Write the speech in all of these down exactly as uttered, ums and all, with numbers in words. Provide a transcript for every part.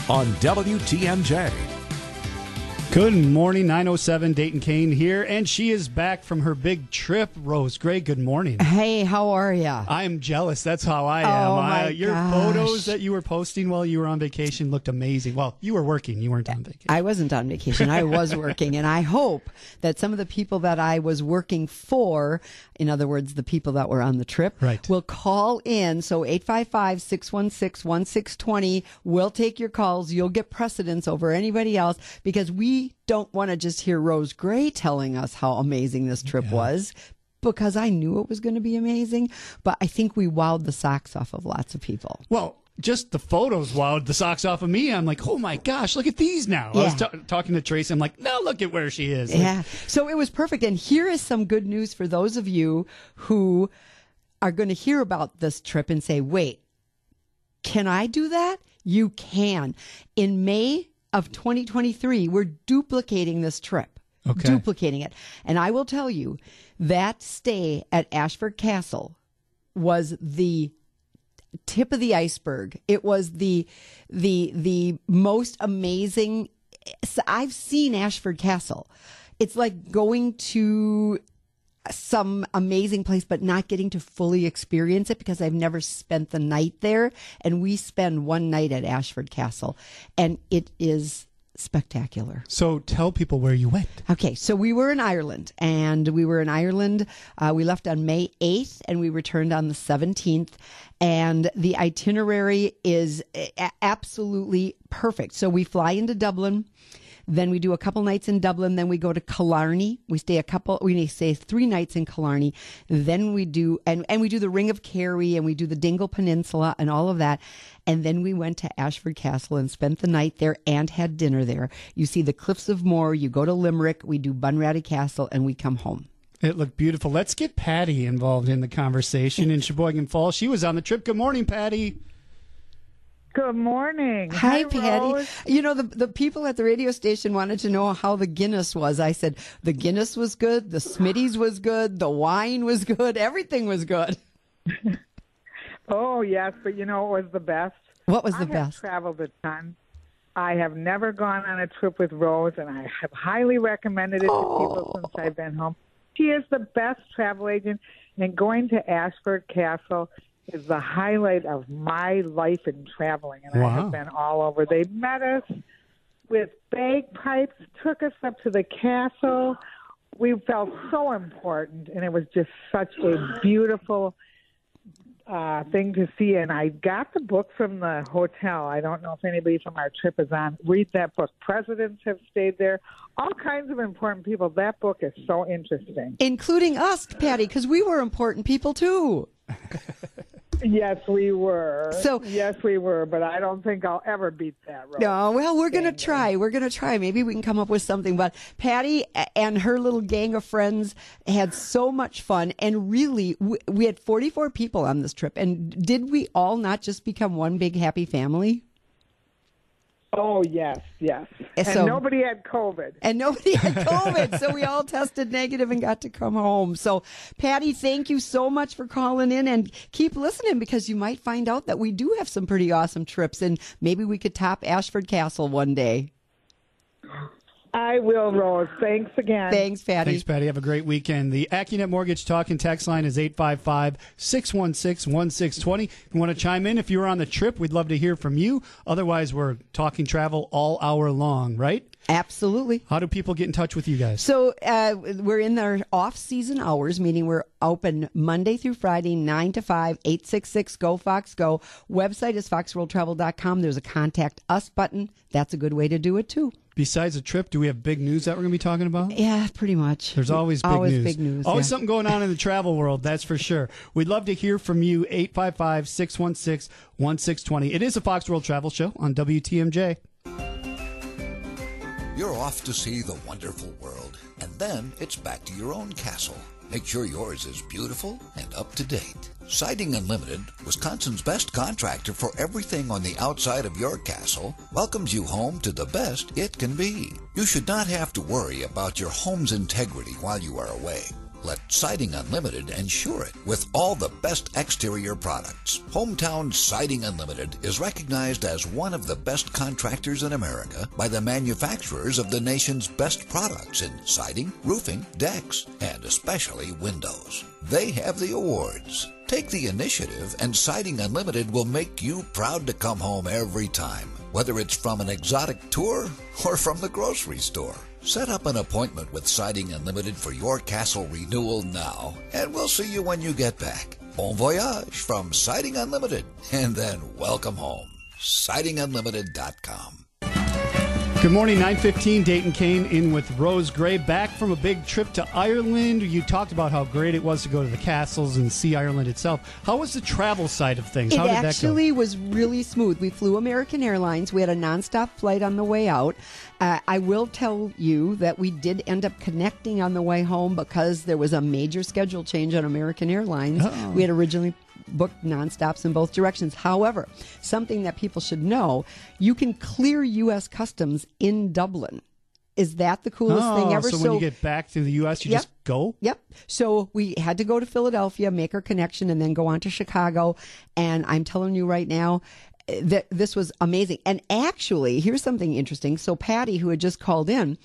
on W T M J. Good morning, nine oh seven, Dayton Kane here, and she is back from her big trip. Rose Gray, good morning. Hey, how are you? I am jealous. That's how I am. Oh, my uh, your gosh. photos that you were posting while you were on vacation looked amazing. Well, you were working. You weren't on vacation. I wasn't on vacation. I was working, and I hope that some of the people that I was working for, in other words, the people that were on the trip, Right. will call in. So eight five five, six one six, one six two zero, we'll take your calls. You'll get precedence over anybody else because we don't want to just hear Rose Gray telling us how amazing this trip Yeah. was, because I knew it was going to be amazing, but I think we wowed the socks off of lots of people. Well, just the photos wowed the socks off of me. I'm like, oh my gosh, look at these now. I was Yeah. ta- talking to Tracy. I'm like, no, look at where she is. Like, Yeah. So it was perfect. And here is some good news for those of you who are going to hear about this trip and say, wait, can I do that? You can. In May of twenty twenty-three, we're duplicating this trip. Okay. Duplicating it. And I will tell you that stay at Ashford Castle was the tip of the iceberg. It was the the the most amazing. I've seen Ashford Castle. It's like going to some amazing place, but not getting to fully experience it because I've never spent the night there. And we spend one night at Ashford Castle, and it is spectacular. So tell people where you went. Okay, so we were in Ireland, and we were in Ireland. Uh, we left on May eighth, and we returned on the seventeenth. And the itinerary is a- absolutely perfect. So we fly into Dublin. Then we do a couple nights in Dublin. Then we go to Killarney. We stay a couple. We stay three nights in Killarney. Then we do and and we do the Ring of Kerry, and we do the Dingle Peninsula and all of that. And then we went to Ashford Castle and spent the night there and had dinner there. You see the Cliffs of Moher. You go to Limerick. We do Bunratty Castle, and we come home. It looked beautiful. Let's get Patty involved in the conversation in Sheboygan Falls. She was on the trip. Good morning, Patty. Good morning. Hi, Hi, Patty. Rose. You know, the the people at the radio station wanted to know how the Guinness was. I said the Guinness was good, the Smitty's was good, the wine was good, everything was good. Oh, yes, but you know what was the best? What was the I best? have traveled a ton. I have never gone on a trip with Rose, and I have highly recommended it to people since I've been home. She is the best travel agent, and going to Ashford Castle is the highlight of my life in traveling, and I Wow. have been all over. They met us with bagpipes, took us up to the castle. We felt so important, and it was just such a beautiful uh, thing to see. And I got the book from the hotel. I don't know if anybody from our trip is on. Read that book. Presidents have stayed there. All kinds of important people. That book is so interesting. Including us, Patty, because we were important people too. Yes, we were. So- yes, we were. But I don't think I'll ever beat that. Rose. No, well, we're going to try. We're going to try. Maybe we can come up with something. But Patty and her little gang of friends had so much fun. And really, we, we had forty-four people on this trip. And did we all not just become one big happy family? Oh, yes, yes. And So- nobody had COVID. And nobody had COVID, so we all tested negative and got to come home. So, Patty, thank you so much for calling in, and keep listening because you might find out that we do have some pretty awesome trips, and maybe we could top Ashford Castle one day. I will, Rose. Thanks again. Thanks, Patty. Thanks, Patty. Have a great weekend. The AccuNet Mortgage Talk and Text line is eight five five, six one six, one six two zero. If you want to chime in, if you were on the trip, we'd love to hear from you. Otherwise, we're talking travel all hour long, right? Absolutely. How do people get in touch with you guys? So uh, we're in our off-season hours, meaning we're open Monday through Friday, nine to five, eight six six, G O, Fox, Go. Website is fox world travel dot com. There's a Contact Us button. That's a good way to do it, too. Besides the trip, do we have big news that we're going to be talking about? Yeah, pretty much. There's always big always news. big news. Always yeah. something going on in the travel world, that's for sure. We'd love to hear from you, eight five five, six one six, one six two zero. It is a Fox World Travel Show on W T M J. You're off to see the wonderful world, and then it's back to your own castle. Make sure yours is beautiful and up to date. Siding Unlimited, Wisconsin's best contractor for everything on the outside of your castle, welcomes you home to the best it can be. You should not have to worry about your home's integrity while you are away. Let Siding Unlimited ensure it with all the best exterior products. Hometown Siding Unlimited is recognized as one of the best contractors in America by the manufacturers of the nation's best products in siding, roofing, decks, and especially windows. They have the awards. Take the initiative, and Siding Unlimited will make you proud to come home every time, whether it's from an exotic tour or from the grocery store. Set up an appointment with Siding Unlimited for your castle renewal now, and we'll see you when you get back. Bon voyage from Siding Unlimited, and then welcome home. siding unlimited dot com. Good morning, nine fifteen, Dayton Kane in with Rose Gray. Back from a big trip to Ireland. You talked about how great it was to go to the castles and see Ireland itself. How was the travel side of things? It How did that go? actually was really smooth. We flew American Airlines. We had a nonstop flight on the way out. Uh, I will tell you that we did end up connecting on the way home because there was a major schedule change on American Airlines. Uh-oh. We had originally booked nonstops in both directions. However, something that people should know, you can clear U S Customs in Dublin. Is that the coolest oh, thing ever? So, when you get back to the U S, you Yep. just go? Yep. So we had to go to Philadelphia, make our connection, and then go on to Chicago. And I'm telling you right now, that this was amazing. And actually, here's something interesting. So Patty, who had just called in,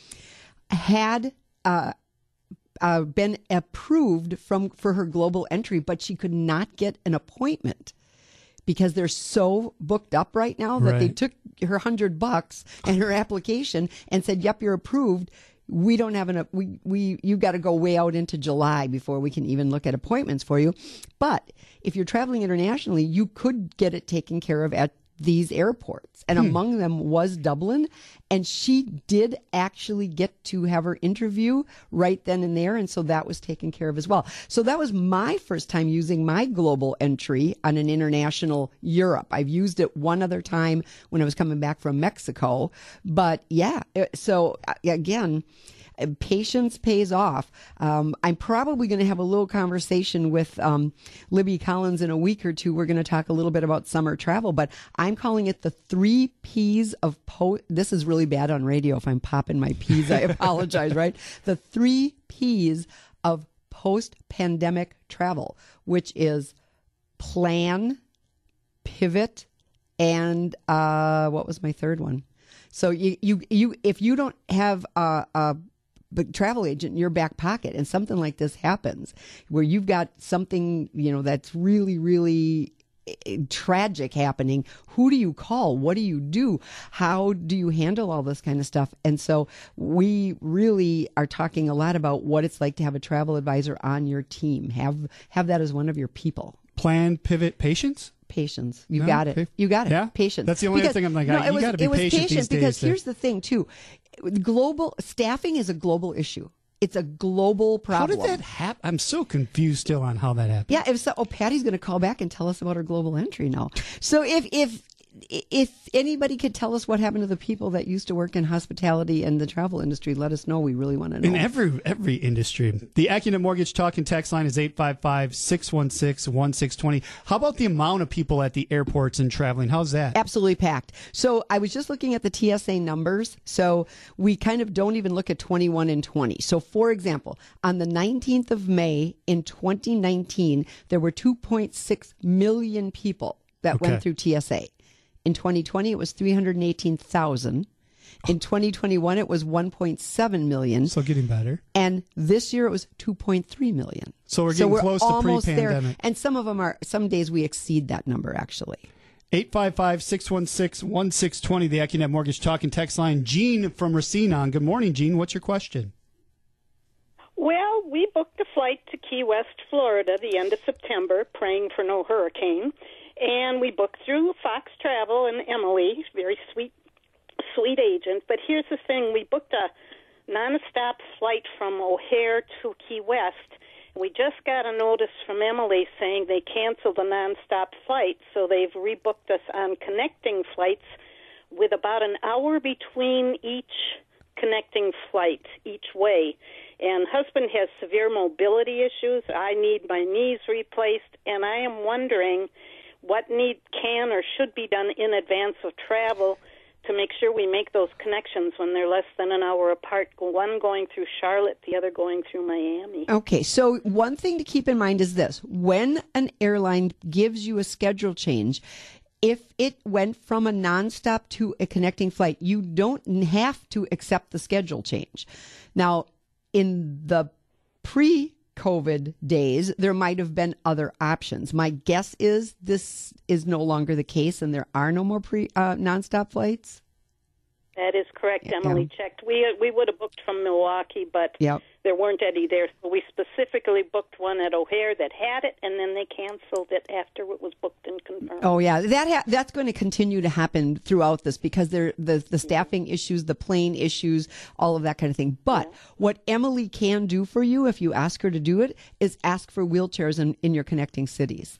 had uh, uh, been approved from for her global entry, but she could not get an appointment because they're so booked up right now that they Right. took her hundred bucks and her application and said, "Yep, you're approved. We don't have enough. We we you got to go way out into July before we can even look at appointments for you." But if you're traveling internationally, you could get it taken care of at these airports, and Hmm. among them was Dublin, and she did actually get to have her interview right then and there, and so that was taken care of as well. So that was my first time using my global entry on an international Europe. I've used it one other time when I was coming back from Mexico, but yeah, it- so uh, again, patience pays off. Um, I'm probably going to have a little conversation with um, Libby Collins in a week or two. We're going to talk a little bit about summer travel, but I'm calling it the three P's of po. This is really bad on radio if I'm popping my P's. I apologize, right? The three P's of post-pandemic travel, which is plan, pivot, and uh, what was my third one? So you, you, you, if you don't have a, a but travel agent in your back pocket and something like this happens where you've got something, you know, that's really, really tragic happening, who do you call? What do you do? How do you handle all this kind of stuff? And so we really are talking a lot about what it's like to have a travel advisor on your team. Have have that as one of your people. Plan, pivot, patience? Patience. You No? got it. Pa- You got it. Yeah? Patience. That's the only Because- thing I'm like, no, I- it you was- gotta be it was patient these because days. here's the thing too. Global staffing is a global issue. It's a global How problem. did that happen? I'm so confused still on how that happened. Yeah, if so, oh, Patty's going to call back and tell us about her global entry now. So if if if anybody could tell us what happened to the people that used to work in hospitality and the travel industry, let us know. We really want to know. In every every industry. The Accunet Mortgage Talk and Text line is eight five five, six one six, one six two zero. How about the amount of people at the airports and traveling? How's that? Absolutely packed. So I was just looking at the T S A numbers. So we kind of don't even look at twenty-one and twenty. So for example, on the nineteenth of May in twenty nineteen, there were two point six million people that Okay. went through T S A. In twenty twenty, it was three hundred eighteen thousand. In twenty twenty-one, it was one point seven million. So getting better. And this year it was two point three million. So we're getting close to almost there. pre-pandemic. And some of them are, some days we exceed that number actually. eight five five, six one six, one six two zero, the Accunet Mortgage Talk and Text line. Gene from Racine on. Good morning, Gene. What's your question? Well, we booked a flight to Key West, Florida, the end of September, praying for no hurricane. And we booked through Fox Travel and Emily, very sweet, sweet agent. But here's the thing. We booked a nonstop flight from O'Hare to Key West. We just got a notice from Emily saying they canceled the nonstop flight, so they've rebooked us on connecting flights with about an hour between each connecting flight each way. And husband has severe mobility issues. I need my knees replaced, and I am wondering what need can or should be done in advance of travel to make sure we make those connections when they're less than an hour apart, one going through Charlotte, the other going through Miami. Okay, so one thing to keep in mind is this. When an airline gives you a schedule change, if it went from a nonstop to a connecting flight, you don't have to accept the schedule change. Now, in the pre-COVID days, there might have been other options. My guess is this is no longer the case, and there are no more pre uh, nonstop flights. That is correct. Yeah. Emily checked. We we would have booked from Milwaukee, but Yep. there weren't any there. So we specifically booked one at O'Hare that had it, and then they canceled it after it was booked and confirmed. Oh yeah, that ha- that's going to continue to happen throughout this because there the the staffing issues, the plane issues, all of that kind of thing. But yeah. what Emily can do for you if you ask her to do it is ask for wheelchairs in, in your connecting cities.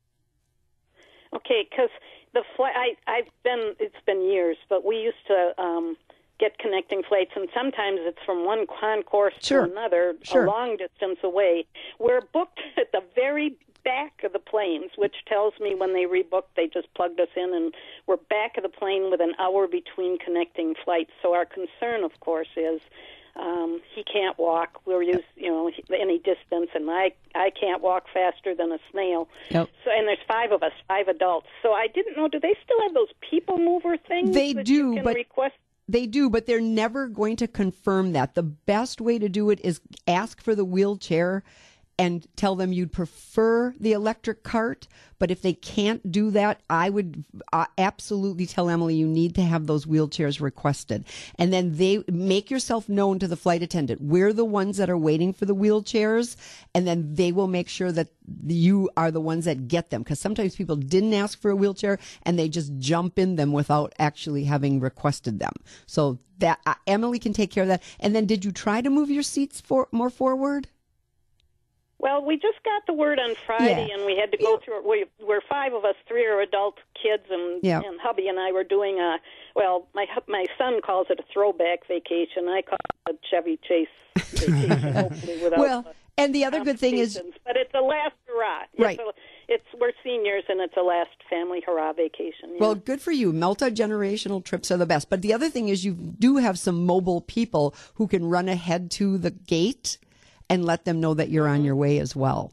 Okay, because the flight I I've been it's been years, but we used to um, get connecting flights, and sometimes it's from one concourse sure. to another, sure. a long distance away. We're booked at the very back of the planes, which tells me when they rebooked, they just plugged us in, and we're back of the plane with an hour between connecting flights. So our concern, of course, is um, he can't walk. We're used, you know, any distance, and I I can't walk faster than a snail. Yep. So, and there's five of us, five adults. So I didn't know. Do they still have those people mover things? They that do, you can but request? They do, but they're never going to confirm that. The best way to do it is ask for the wheelchair and tell them you'd prefer the electric cart. But if they can't do that, I would uh, absolutely tell Emily you need to have those wheelchairs requested. And then they make yourself known to the flight attendant. We're the ones that are waiting for the wheelchairs, and then they will make sure that you are the ones that get them. Because sometimes people didn't ask for a wheelchair and they just jump in them without actually having requested them. So that uh, Emily can take care of that. And then did you try to move your seats for more forward? Well, we just got the word on Friday, Yeah. and we had to go through. We, we're five of us. Three are adult kids, and Yeah. and hubby and I were doing a. Well, my hu- my son calls it a throwback vacation. I call it a Chevy Chase vacation. Hopefully, without. Well, the and the other good thing is, complications. But it's a last hurrah. Right. It's, a, it's we're seniors, and it's a last family hurrah vacation. Yeah. well, good for you. Multi-generational trips are the best. But the other thing is you do have some mobile people who can run ahead to the gate and let them know that you're on your way as well.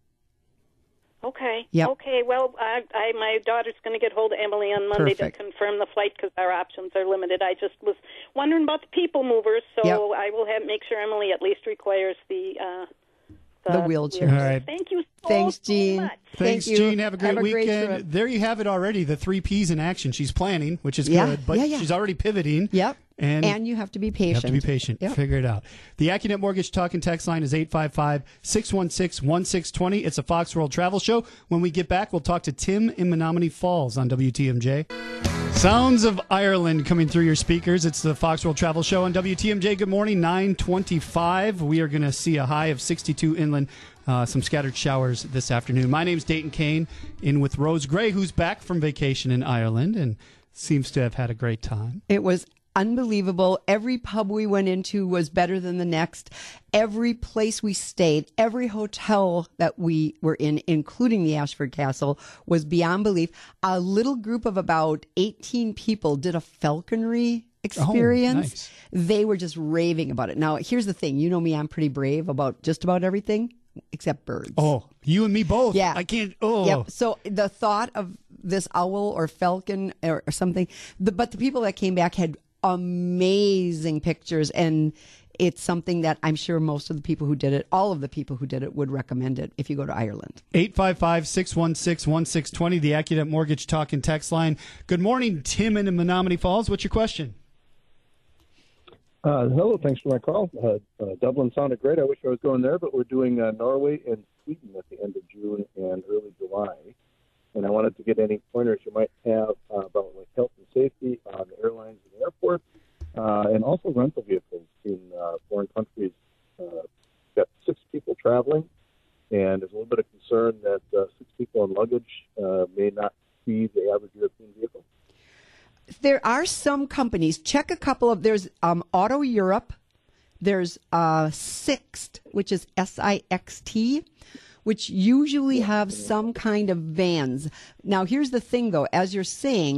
Okay. Yep. Okay. Well, I, I my daughter's going to get hold of Emily on Monday Perfect. to confirm the flight because our options are limited. I just was wondering about the people movers, so Yep. I will have make sure Emily at least requires the uh, The wheelchair. All right. Thank you so, Thanks, so Jean. much. Thanks, Thank you. Jean. Have a great Have a great weekend. trip. There you have it already. The three P's in action. She's planning, which is Yeah, good, but yeah, yeah. she's already pivoting. Yep. And, And you have to be you patient. have to be patient. Yep. Figure it out. The AccuNet Mortgage Talk and Text line is eight five five, six one six, one six two zero. It's a Fox World Travel Show. When we get back, we'll talk to Tim in Menominee Falls on W T M J. Sounds of Ireland coming through your speakers. It's the Fox World Travel Show on W T M J. Good morning, nine twenty-five. We are going to see a high of sixty-two inland, uh, some scattered showers this afternoon. My name's Dayton Kane, in with Rose Gray, who's back from vacation in Ireland and seems to have had a great time. It was unbelievable. Every pub we went into was better than the next. Every place we stayed, every hotel that we were in, including the Ashford Castle, was beyond belief. A little group of about eighteen people did a falconry experience. Oh, nice. They were just raving about it. Now, here's the thing. You know me, I'm pretty brave about just about everything except birds. Oh, you and me both. Yeah. I can't. Oh. Yep. So the thought of this owl or falcon or, or something, the, but the people that came back had amazing pictures, and it's something that I'm sure most of the people who did it, all of the people who did it, would recommend it if you go to Ireland. eight five five, six one six, one six two zero, the AccuNet Mortgage Talk and Text line. Good morning, Tim in Menominee Falls. What's your question? Uh, hello, thanks for my call. Uh, uh, Dublin sounded great. I wish I was going there, but we're doing uh, Norway and Sweden at the end of June and early July. And I wanted to get any pointers you might have uh, about like health and safety on the airlines and airports, uh, and also rental vehicles in uh, foreign countries. Uh, got six people traveling, and there's a little bit of concern that uh, six people in luggage uh, may not be the average European vehicle. There are some companies, check a couple of, there's um, Auto Europe, there's uh, Sixt, which is S I X T, which usually have some kind of vans. Now, here's the thing, though. As you're saying,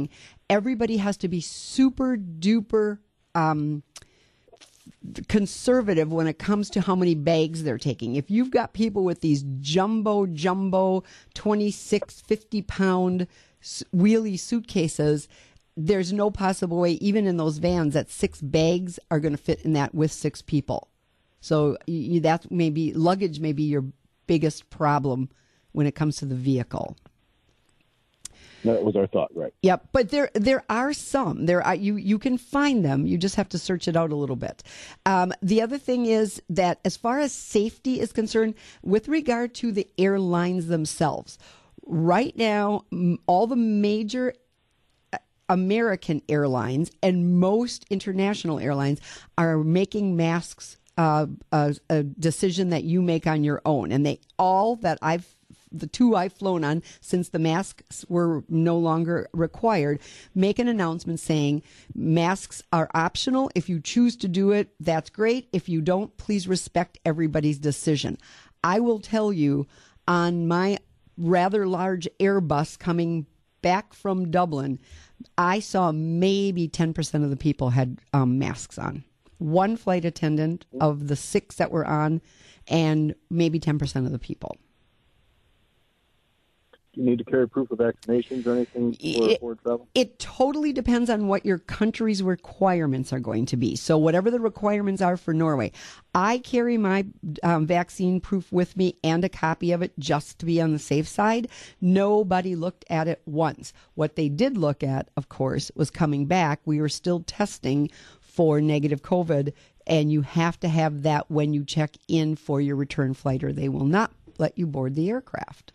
everybody has to be super duper um, conservative when it comes to how many bags they're taking. If you've got people with these jumbo, jumbo, twenty-six, fifty pound wheelie suitcases, there's no possible way, even in those vans, that six bags are going to fit in that with six people. So you, that may be, luggage may be your biggest problem when it comes to the vehicle. That was our thought, right? Yep, but there there are some. There are, you you can find them. You just have to search it out a little bit. Um, the other thing is that as far as safety is concerned, with regard to the airlines themselves, right now, m- all the major American airlines and most international airlines are making masks uh, a, a decision that you make on your own. And they all that I've, the two I've flown on since the masks were no longer required, make an announcement saying masks are optional. If you choose to do it, that's great. If you don't, please respect everybody's decision. I will tell you, on my rather large Airbus coming back from Dublin, I saw maybe ten percent of the people had um, masks on. One flight attendant of the six that were on, and maybe ten percent of the people. Do you need to carry proof of vaccinations or anything for It, forward travel? it totally depends on what your country's requirements are going to be. So whatever the requirements are for Norway, I carry my um, vaccine proof with me and a copy of it just to be on the safe side. Nobody looked at it once. What they did look at, of course, was coming back. We were still testing for negative COVID, and you have to have that when you check in for your return flight, or they will not let you board the aircraft.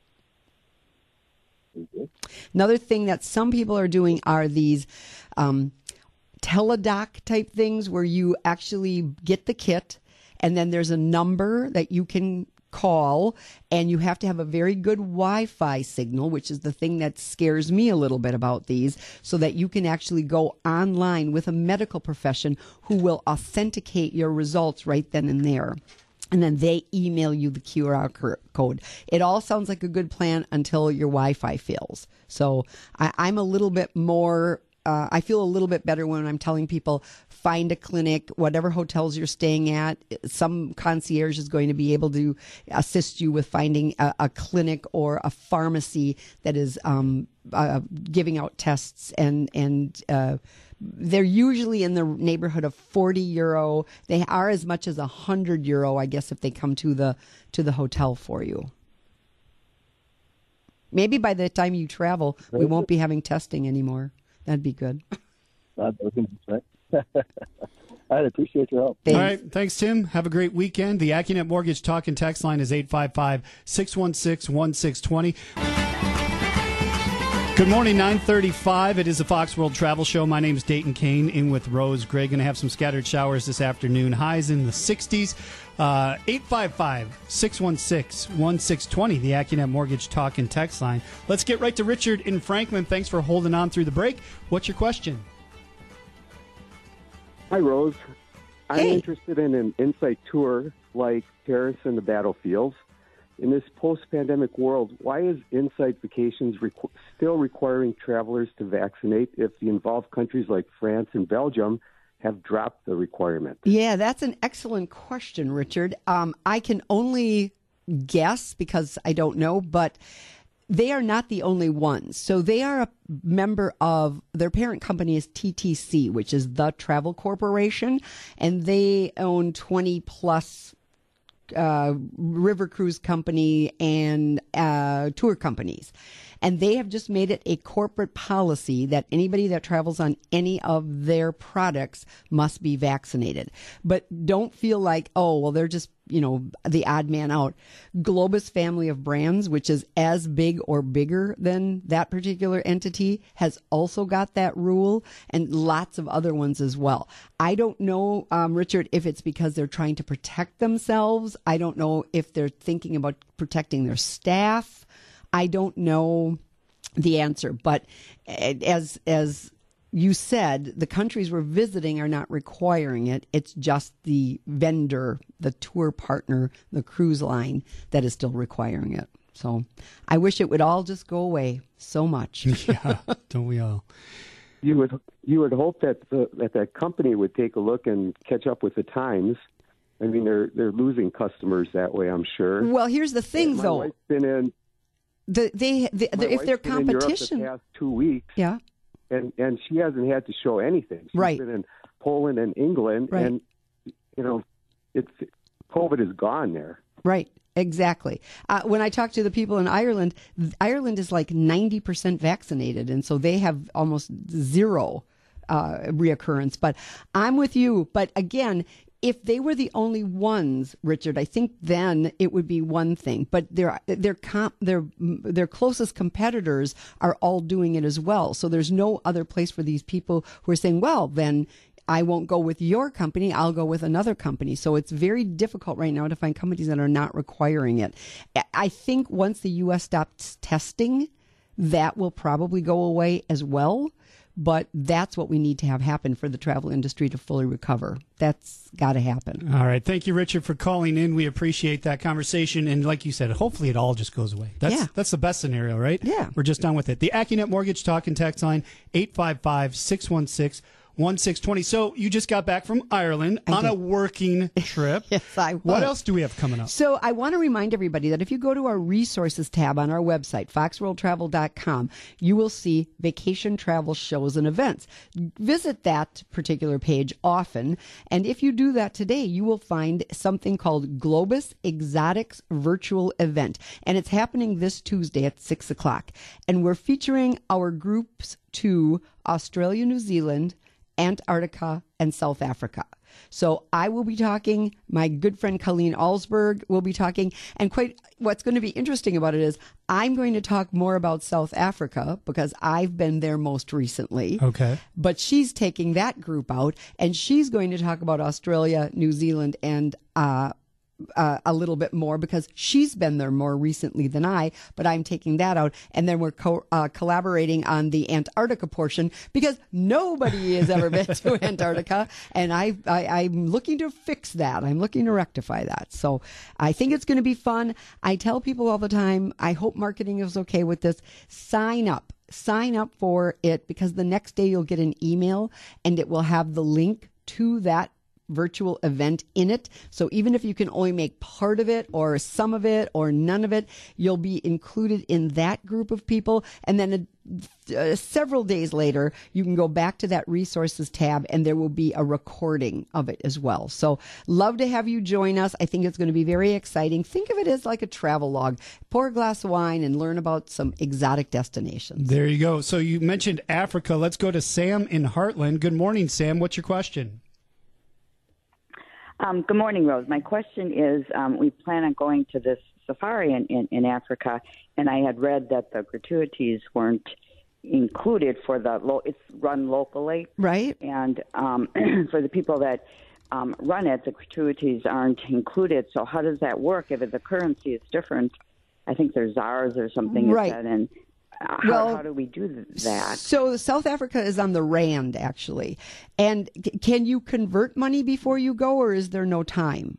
Another thing that some people are doing are these um, teledoc type things where you actually get the kit and then there's a number that you can call, and you have to have a very good Wi-Fi signal, which is the thing that scares me a little bit about these, so that you can actually go online with a medical profession who will authenticate your results right then and there. And then they email you the Q R code. It all sounds like a good plan until your Wi-Fi fails. So I, I'm a little bit more, uh, I feel a little bit better when I'm telling people, find a clinic, whatever hotels you're staying at. Some concierge is going to be able to assist you with finding a, a clinic or a pharmacy that is um, uh, giving out tests, and, and uh they're usually in the neighborhood of forty euro. They are as much as one hundred euro, I guess, if they come to the to the hotel for you. Maybe by the time you travel, we won't be having testing anymore. That'd be good. Right. I appreciate your help. Thanks. All right. Thanks, Tim. Have a great weekend. The AccuNet Mortgage Talk and Text line is eight five five, six one six, one six two zero. Good morning, nine thirty-five. It is the Fox World Travel Show. My name is Dayton Kane, in with Rose Gray. Going to have some scattered showers this afternoon. Highs in the sixties. Uh, eight five five, six one six, one six two zero, the AccuNet Mortgage Talk and Text line. Let's get right to Richard in Franklin. Thanks for holding on through the break. What's your question? Hi, Rose. I'm Hey. interested in an insight tour like Paris and the battlefields. In this post-pandemic world, why is Insight Vacations requ- still requiring travelers to vaccinate if the involved countries like France and Belgium have dropped the requirement? Yeah, that's an excellent question, Richard. Um, I can only guess because I don't know, but they are not the only ones. So they are a member of, their parent company is T T C, which is the Travel Corporation, and they own twenty plus Uh, river cruise company and uh, tour companies. And they have just made it a corporate policy that anybody that travels on any of their products must be vaccinated. But don't feel like, oh, well, they're just, you know, the odd man out. Globus family of brands, which is as big or bigger than that particular entity, has also got that rule, and lots of other ones as well. I don't know, um, Richard, if it's because they're trying to protect themselves. I don't know if they're thinking about protecting their staff. I don't know the answer, but as as you said, the countries we're visiting are not requiring it. It's just the vendor, the tour partner, the cruise line that is still requiring it. So I wish it would all just go away so much. Yeah, don't we all? You would you would hope that the, that that company would take a look and catch up with the times. I mean, they're they're losing customers that way, I'm sure. Well, here's the thing, my though. Wife's been in, the, they, the, my if wife's they're been in Europe competition, the past two weeks, yeah, and and she hasn't had to show anything. She's Right. been in Poland and England, Right. and you know, it's COVID is gone there. right. Exactly. Uh, when I talk to the people in Ireland, Ireland is like ninety percent vaccinated, and so they have almost zero uh, reoccurrence. But I'm with you. But again, if they were the only ones, Richard, I think then it would be one thing. But their their comp, their their closest competitors are all doing it as well. So there's no other place for these people who are saying, well, then I won't go with your company, I'll go with another company. So it's very difficult right now to find companies that are not requiring it. I think once the U S stops testing, that will probably go away as well. But that's what we need to have happen for the travel industry to fully recover. That's got to happen. All right. Thank you, Richard, for calling in. We appreciate that conversation. And like you said, hopefully it all just goes away. That's Yeah. that's the best scenario, right? Yeah. We're just done with it. The AccuNet Mortgage Talk and Text line, eight five five, six one six, one six two zero. So you just got back from Ireland I on did. a working trip. Yes, I was. What else do we have coming up? So I want to remind everybody that if you go to our resources tab on our website, fox world travel dot com, you will see vacation travel shows and events. Visit that particular page often. And if you do that today, you will find something called Globus Exotics Virtual Event. And it's happening this Tuesday at six o'clock. And we're featuring our groups to Australia, New Zealand, Antarctica, and South Africa. So I will be talking, my good friend Colleen Alsberg will be talking, and quite what's going to be interesting about it is I'm going to talk more about South Africa because I've been there most recently. Okay. But she's taking that group out, and she's going to talk about Australia, New Zealand, and uh, Uh, a little bit more because she's been there more recently than I, but I'm taking that out. And then we're co- uh, collaborating on the Antarctica portion because nobody has ever been to Antarctica. And I, I, I'm looking to fix that. I'm looking to rectify that. So I think it's going to be fun. I tell people all the time, I hope marketing is okay with this. Sign up. Sign up for it because the next day you'll get an email and it will have the link to that virtual event in it. So even if you can only make part of it or some of it or none of it, you'll be included in that group of people. And then uh, several days later, you can go back to that resources tab and there will be a recording of it as well. So love to have you join us. I think it's going to be very exciting. Think of it as like a travel log. Pour a glass of wine and learn about some exotic destinations. There you go. So you mentioned Africa. Let's go to Sam in Heartland. Good morning, Sam. What's your question? Um, good morning, Rose. My question is, um, we plan on going to this safari in, in, in Africa, and I had read that the gratuities weren't included for the, lo- it's run locally. Right. And um, for the people that um, run it, the gratuities aren't included. So how does that work? If the currency is different, I think there's Z A Rs or something. Right. Said, and How, well, how do we do that? So South Africa is on the rand, actually. And c- can you convert money before you go, or is there no time?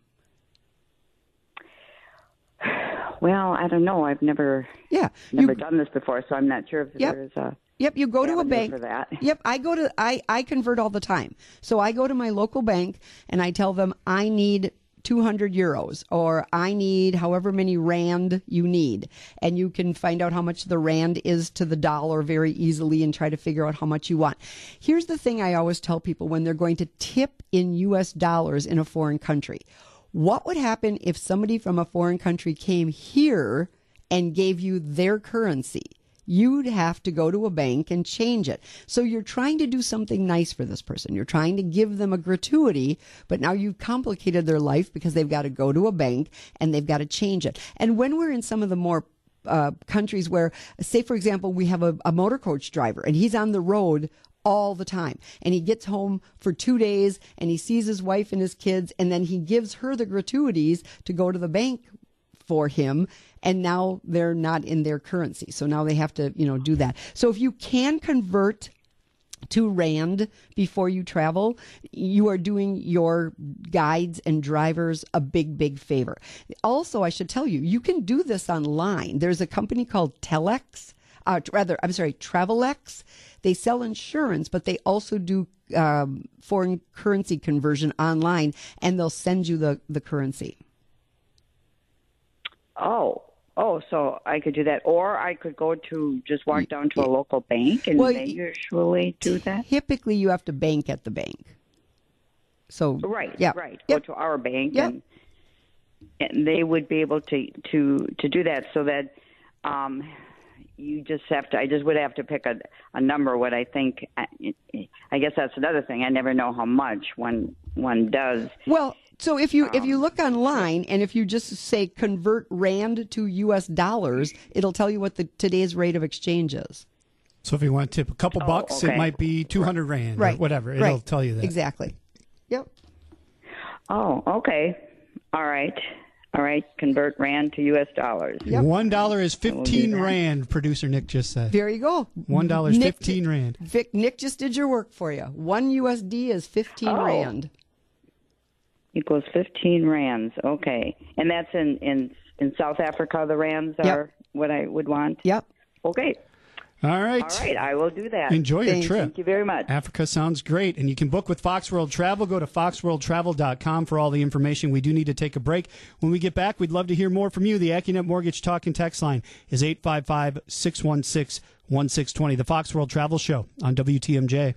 Well, I don't know. I've never yeah never you, done this before, so I'm not sure if yep. there's a Yep, you go to a bank. For that. Yep, I go to I, I convert all the time. So I go to my local bank and I tell them I need two hundred euros or I need however many rand you need. And you can find out how much the rand is to the dollar very easily and try to figure out how much you want. Here's the thing I always tell people when they're going to tip in U S dollars in a foreign country. What would happen if somebody from a foreign country came here and gave you their currency? You'd have to go to a bank and change it. So you're trying to do something nice for this person. You're trying to give them a gratuity, but now you've complicated their life because they've got to go to a bank and they've got to change it. And when we're in some of the more uh, countries where, say, for example, we have a, a motor coach driver and he's on the road all the time. And he gets home for two days and he sees his wife and his kids and then he gives her the gratuities to go to the bank for him, and now they're not in their currency. So now they have to, you know, do that. So if you can convert to Rand before you travel, you are doing your guides and drivers a big, big favor. Also, I should tell you, you can do this online. There's a company called Telex, uh, rather, I'm sorry, Travelex. They sell insurance, but they also do um, foreign currency conversion online, and they'll send you the, the currency. Oh. Oh, so I could do that, or I could go to just walk down to a local bank, and well, they usually do that. Typically, you have to bank at the bank. So right, yeah, right. Yep. Go to our bank, Yep. and and they would be able to to to do that. So that um, you just have to. I just would have to pick a a number. What I think. I, I guess that's another thing. I never know how much one one does. Well. So if you if you look online and if you just say convert rand to U S dollars, it'll tell you what the today's rate of exchange is. So if you want to tip a couple Oh, bucks, okay. it might be two hundred rand Right. or whatever. It'll Right. tell you that. Exactly. Yep. Oh, okay. All right. All right. Convert rand to U S dollars. Yep. One dollar is fifteen that. rand. Producer Nick just said. There you go. One dollar is Nick- fifteen rand. Vic, Nick just did your work for you. One U S D is fifteen Oh. rand. Equals fifteen rands. Okay. And that's in, in, in South Africa, the rands Yep. are what I would want? Yep. Okay. All right. All right. I will do that. Enjoy your Thank trip. Thank you very much. Africa sounds great. And you can book with Fox World Travel. Go to fox world travel dot com for all the information. We do need to take a break. When we get back, we'd love to hear more from you. The AccuNet Mortgage Talk and Text line is eight five five, six one six, one six two zero. The Fox World Travel Show on W T M J.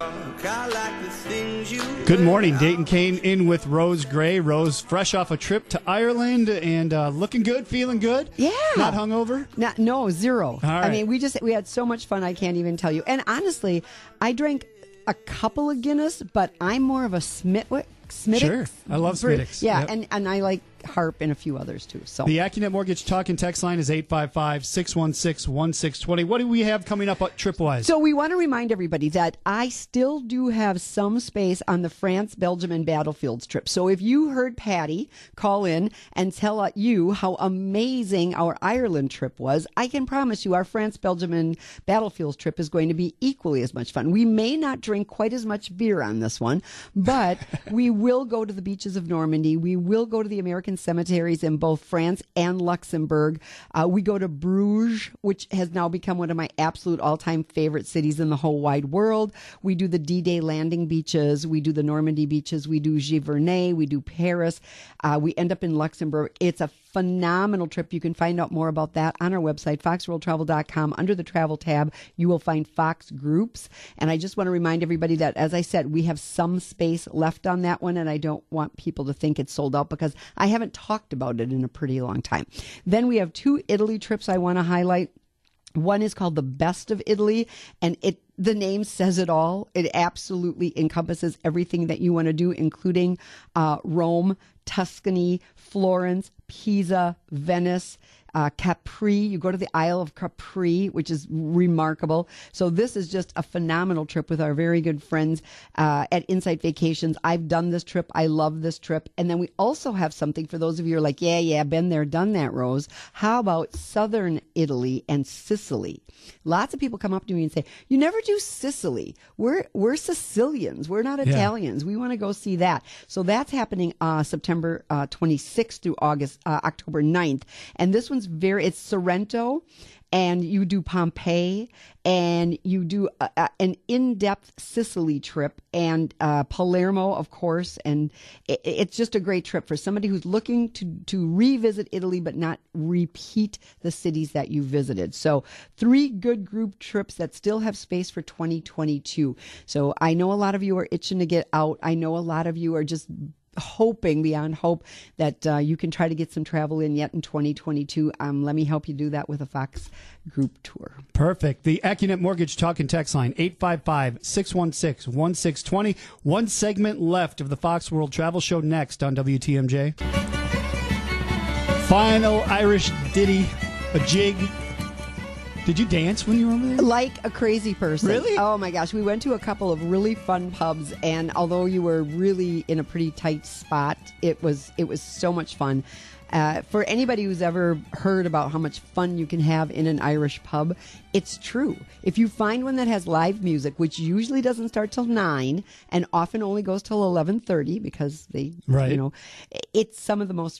Good morning. Dayton Kane in with Rose Gray. Rose fresh off a trip to Ireland and uh, looking good, feeling good. Yeah. Not hungover? Not, no, zero. All right. I mean, we just we had so much fun. I can't even tell you. And honestly, I drank a couple of Guinness, but I'm more of a Smithwick. Smittix. Sure. I love Smittix. Yeah, Yep. and, and I like Harp and a few others too. So The AccuNet Mortgage Talk and Text line is eight five five, six one six, one six two zero. What do we have coming up trip-wise? So we want to remind everybody that I still do have some space on the France, Belgium, and Battlefields trip. So if you heard Patty call in and tell you how amazing our Ireland trip was, I can promise you our France, Belgium, and Battlefields trip is going to be equally as much fun. We may not drink quite as much beer on this one, but we will go to the beaches of Normandy. We will go to the American cemeteries in both France and Luxembourg. Uh, we go to Bruges, which has now become one of my absolute all-time favorite cities in the whole wide world. We do the D-Day landing beaches. We do the Normandy beaches. We do Giverny. We do Paris. Uh, we end up in Luxembourg. It's a phenomenal trip. You can find out more about that on our website, fox world travel dot com. Under the travel tab, you will find Fox Groups. And I just want to remind everybody that, as I said, we have some space left on that one, and I don't want people to think it's sold out because I haven't talked about it in a pretty long time. Then we have two Italy trips I want to highlight. One is called The Best of Italy, and it the name says it all. It absolutely encompasses everything that you want to do, including uh, Rome, Tuscany, Florence, Pisa, Venice, uh, Capri. You go to the Isle of Capri, which is remarkable. So this is just a phenomenal trip with our very good friends uh, at Insight Vacations. I've done this trip. I love this trip. And then we also have something for those of you who are like, yeah, yeah, been there, done that, Rose. How about Southern Italy and Sicily? Lots of people come up to me and say, you never do Sicily. We're we're Sicilians. We're not Italians. We want to go see that. So that's happening uh, September uh, twenty-sixth through August, uh, October ninth. And this one's very, it's Sorrento. And you do Pompeii, and you do a, a, an in-depth Sicily trip, and uh, Palermo, of course. And it, it's just a great trip for somebody who's looking to, to revisit Italy, but not repeat the cities that you visited. So three good group trips that still have space for twenty twenty-two. So I know a lot of you are itching to get out. I know a lot of you are just hoping beyond hope that uh, you can try to get some travel in yet in twenty twenty-two. Um, let me help you do that with a Fox Group tour. Perfect. The AccuNet Mortgage Talk and Text line, eight five five, six one six, one six two zero. One segment left of the Fox World Travel Show next on W T M J. Final Irish ditty, a jig. Did you dance when you were over there? Like a crazy person. Really? Oh my gosh. We went to a couple of really fun pubs, and although you were really in a pretty tight spot, it was it was so much fun. Uh, for anybody who's ever heard about how much fun you can have in an Irish pub, it's true. If you find one that has live music, which usually doesn't start till nine and often only goes till eleven thirty because they, Right. you know, it's some of the most.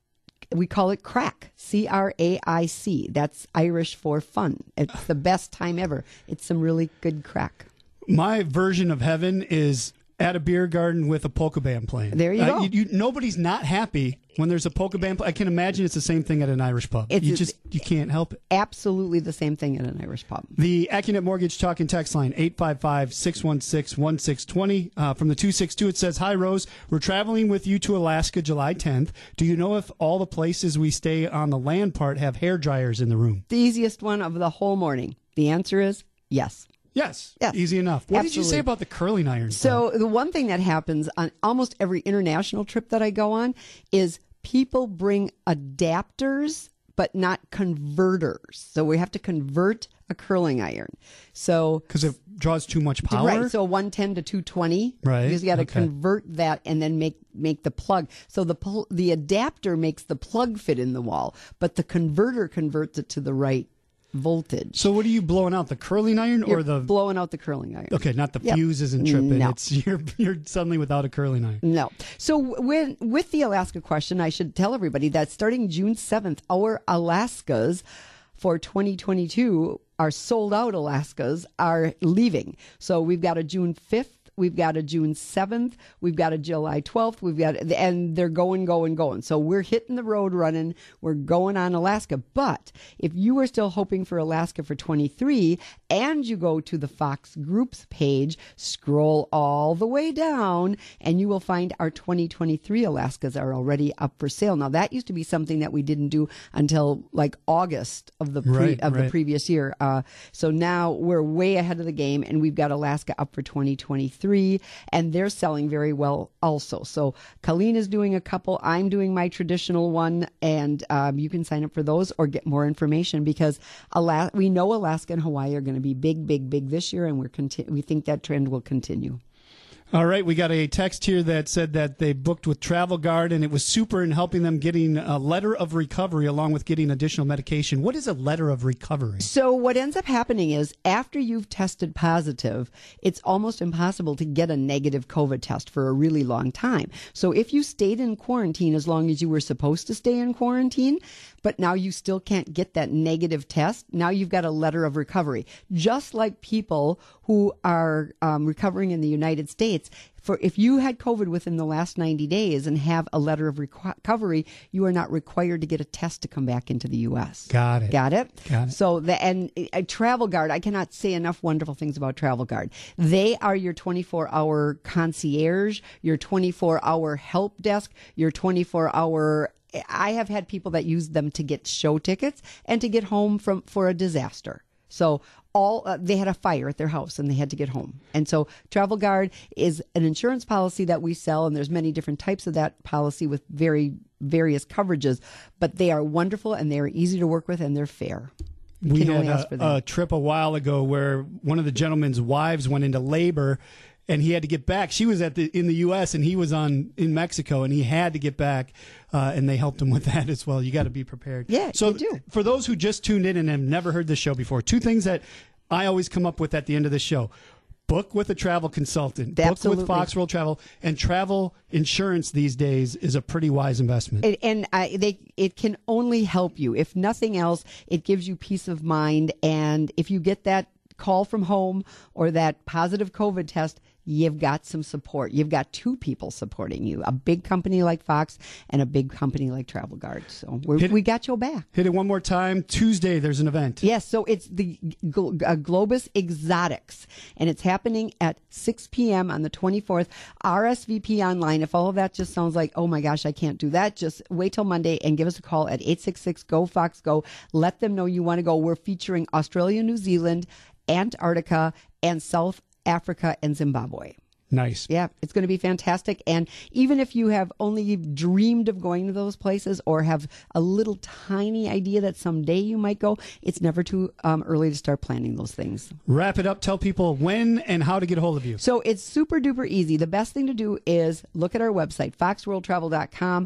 We call it crack, C R A I C. That's Irish for fun. It's the best time ever. It's some really good crack. My version of heaven is at a beer garden with a polka band playing. There you Uh, go. You, you, nobody's not happy when there's a polka band. Play. I can imagine it's the same thing at an Irish pub. It's- you just you can't help it. Absolutely the same thing at an Irish pub. The AccuNet Mortgage Talk and Text line, eight five five, six one six, one six two zero. Uh, from the two six two, it says, "Hi, Rose. We're traveling with you to Alaska July tenth. Do you know if all the places we stay on the land part have hair dryers in the room?" The easiest one of the whole morning. The answer is yes. Yes. Yes. Easy enough. What did you Absolutely. say about the curling irons? So the one thing that happens on almost every international trip that I go on is people bring adapters, but not converters. So we have to convert a curling iron. So Because it draws too much power? right, so one ten to two twenty. Right, Because you got to okay. convert that and then make make the plug. So the pl- the adapter makes the plug fit in the wall, but the converter converts it to the right voltage. So what are you blowing out, the curling iron or You're the... blowing out the curling iron. Okay, not the Yep. fuse isn't tripping. No. It's you're you're suddenly without a curling iron. No. So when with the Alaska question, I should tell everybody that starting June seventh, our Alaskas for twenty twenty-two, our sold out Alaskas are leaving. So we've got a June fifth. We've got a June seventh. We've got a July twelfth. We've got, and they're going, going, going. So we're hitting the road running. We're going on Alaska. But if you are still hoping for Alaska for twenty-three and you go to the Fox Groups page, scroll all the way down and you will find our twenty twenty-three Alaskas are already up for sale. Now that used to be something that we didn't do until like August of the pre, Right, of right. the previous year. Uh, so now we're way ahead of the game and we've got Alaska up for twenty twenty-three. And they're selling very well also. So Colleen is doing a couple. I'm doing my traditional one. And um, you can sign up for those or get more information because Ala- we know Alaska and Hawaii are going to be big, big, big this year. And we're conti- we think that trend will continue. All right, we got a text here that said that they booked with Travel Guard and it was super in helping them getting a letter of recovery along with getting additional medication. What is a letter of recovery? So what ends up happening is after you've tested positive, it's almost impossible to get a negative COVID test for a really long time. So if you stayed in quarantine as long as you were supposed to stay in quarantine, but now you still can't get that negative test, now you've got a letter of recovery. Just like people who are um, recovering in the United States, for if you had COVID within the last ninety days and have a letter of reco- recovery, you are not required to get a test to come back into the U S. Got it. Got it? Got it. So the and uh, Travel Guard, I cannot say enough wonderful things about Travel Guard. They are your twenty-four hour concierge, your twenty-four hour help desk, your twenty-four hour. I have had people that use them to get show tickets and to get home from for a disaster. So all uh, they had a fire at their house and they had to get home. And so Travel Guard is an insurance policy that we sell, and there's many different types of that policy with very various coverages, but they are wonderful and they are easy to work with and they're fair. You We can had only ask for a, that. a trip a while ago where one of the gentleman's wives went into labor and he had to get back. She was at the in the U S and he was on in Mexico and he had to get back, uh, and they helped him with that as well. You got to be prepared. Yeah, so you do. For those who just tuned in and have never heard this show before, two things that I always come up with at the end of the show: book with a travel consultant, Absolutely. book with Fox World Travel, and travel insurance these days is a pretty wise investment. And, and I, they, it can only help you. If nothing else, it gives you peace of mind. And if you get that call from home or that positive COVID test, you've got some support. You've got two people supporting you, a big company like Fox and a big company like Travel Guard. So we're, Hit it- we got your back. Hit it one more time. Tuesday, there's an event. Yes, so it's the Gl- uh, Globus Exotics, and it's happening at six p.m. on the twenty-fourth. R S V P online. If all of that just sounds like, oh my gosh, I can't do that, just wait till Monday and give us a call at eight six six, G O, Fox, Go. Let them know you want to go. We're featuring Australia, New Zealand, Antarctica, and South Africa and Zimbabwe. Nice. Yeah, it's going to be fantastic. And even if you have only dreamed of going to those places or have a little tiny idea that someday you might go, it's never too um, early to start planning those things. Wrap it up. Tell people when and how to get a hold of you. So it's super duper easy. The best thing to do is look at our website, fox world travel dot com.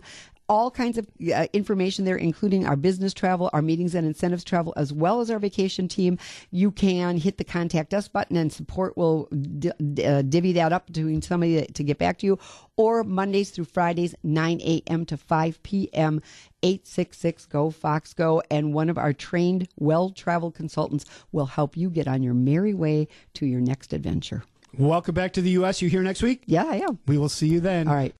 all kinds of uh, information there, including our business travel, our meetings and incentives travel, as well as our vacation team. You can hit the contact us button and support will d- d- uh, divvy that up to somebody to get back to you. Or Mondays through Fridays, nine a.m. to five p.m., eight six six, G O, Fox, Go. And one of our trained, well-traveled consultants will help you get on your merry way to your next adventure. Welcome back to the U S. You here next week? Yeah, I am. We will see you then. All right.